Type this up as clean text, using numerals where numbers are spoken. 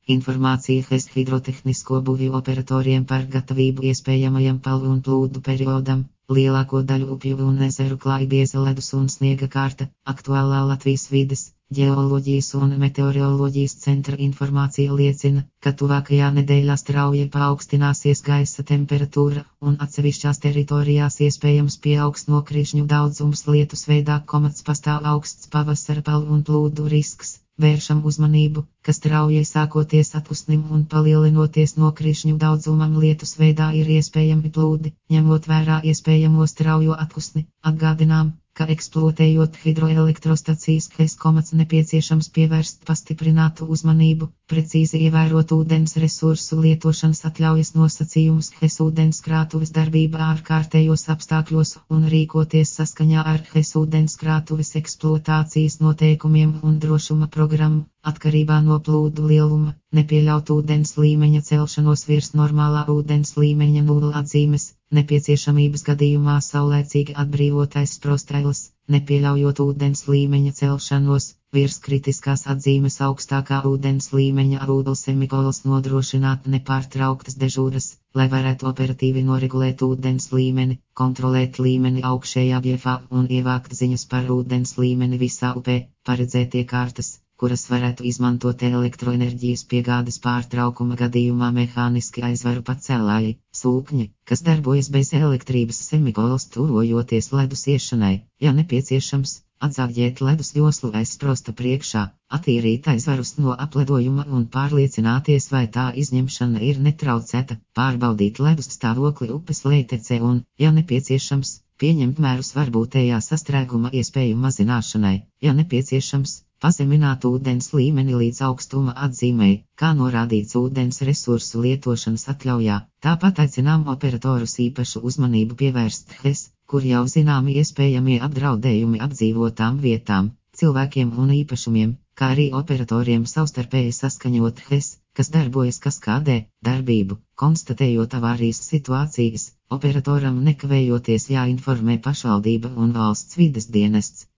Informācija HES hidrotehnisko būvju operatoriem par gatavību iespējamajam palvu un plūdu periodam. Lielāko daļu upju un ezeru klāj bieza ledus un sniega kārta. Aktuālā Latvijas vides, ģeoloģijas un meteoroloģijas centra informācija liecina, ka tuvākajā nedēļā strauji paaugstināsies gaisa temperatūra un atsevišķās teritorijās iespējams pieaugs nokrišņu daudzums lietus veidā, pastāv augsts pavasara palvu un plūdu risks. Vēršam uzmanību, ka strauji sākoties atpūsnim un palielinoties nokrišņu daudzumam lietus veidā ir iespējami plūdi, ņemot vērā iespējamo straujo atpūsni. Atgādinām, ka eksploatējot hidroelektrostacijas HES nepieciešams pievērst pastiprinātu uzmanību, precīzi ievērot ūdens resursu lietošanas atļaujas nosacījumus, HES ūdenskrātuves darbība ārkārtējos apstākļos un rīkoties saskaņā ar HES ūdenskrātuves eksploatācijas noteikumiem un drošuma programmu. Atkarībā no plūdu lieluma, nepieļaut ūdens līmeņa celšanos virs normālā ūdens līmeņa nulles atzīmes, nepieciešamības gadījumā saulēcīgi atbrīvotais sprostailes, nepieļaujot ūdens līmeņa celšanos virs kritiskās atzīmes augstākā ūdens līmeņa ūdens nodrošināt nepārtrauktas dežūras, lai varētu operatīvi noregulēt ūdens līmeni, kontrolēt līmeni augšējā bjefā un ievākt ziņas par ūdens līmeni visā upē, paredzēt iekārtas, kuras varētu izmantot elektroenerģijas piegādes pārtraukuma gadījumā mehāniski aizvaru pacēlāji, sūkņi, kas darbojas bez elektrības tuvojoties ledus iešanai, ja nepieciešams, atzāģēt ledus joslu aiz sprosta priekšā, attīrīt aizvarus no apledojuma un pārliecināties, vai tā izņemšana ir netraucēta, pārbaudīt ledus stāvokli upes lejtecē un, ja nepieciešams, pieņemt mērus varbūtējā sastrēguma iespēju mazināšanai, ja nepieciešams, pazemināt ūdens līmeni līdz augstuma atzīmei, kā norādīts ūdens resursu lietošanas atļaujā. Tāpat aicinām operatorus īpašu uzmanību pievērst HES, kur jau zināmi iespējamie apdraudējumi apdzīvotām vietām, cilvēkiem un īpašumiem, kā arī operatoriem savstarpēji saskaņot HES, kas darbojas kaskādē, darbību, konstatējot avārijas situācijas, operatoram nekavējoties jāinformē pašvaldība un valsts vides dienests.